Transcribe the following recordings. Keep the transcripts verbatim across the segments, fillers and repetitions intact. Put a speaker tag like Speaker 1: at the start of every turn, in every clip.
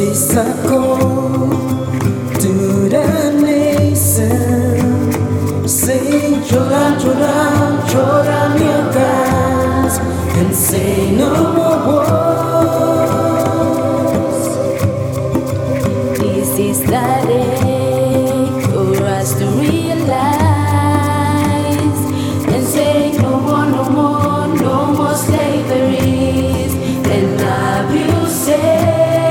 Speaker 1: is a call to the nation. Say, Jordan, Jordan, Jordan, your guns, and say no more wars.
Speaker 2: This is the day for us to realize and say no more, no more, no more slavery and abuses.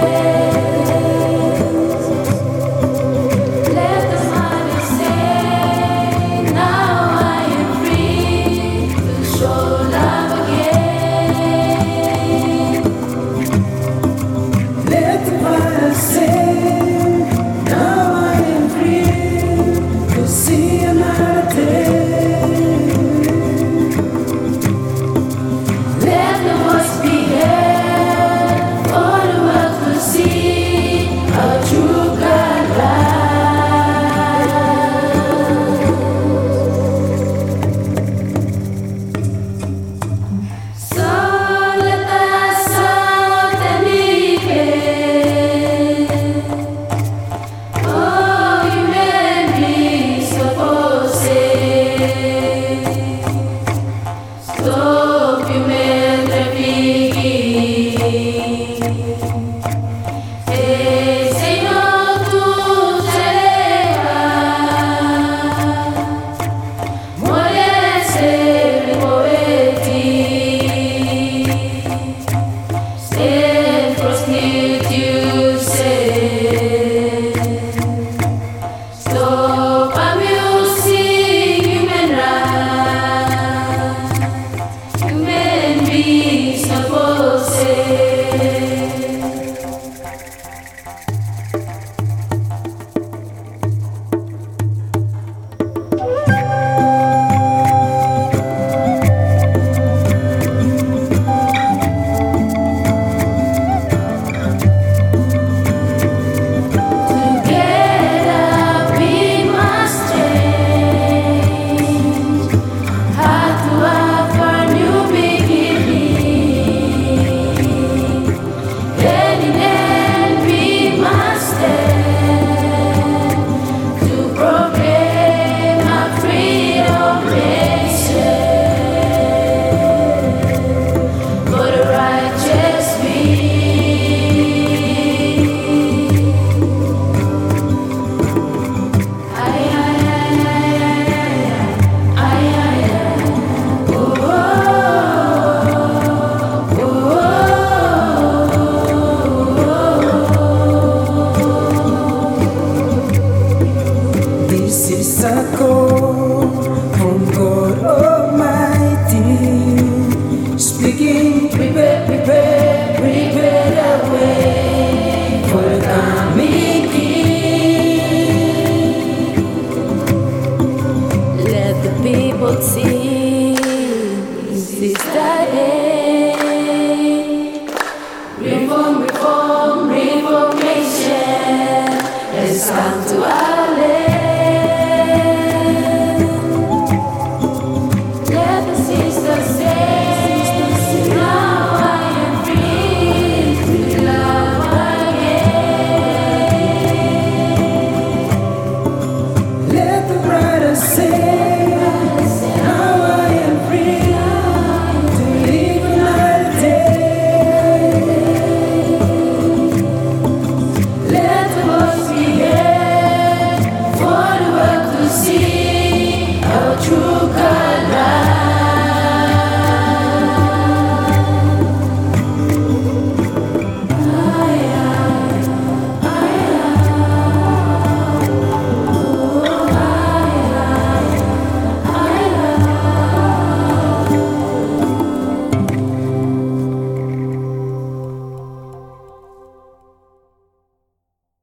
Speaker 1: This is a call from God Almighty, speaking, prepare, prepare, prepare the way for the coming King.
Speaker 2: Let the people see this is the day. Reform, reform, reformation has come to us.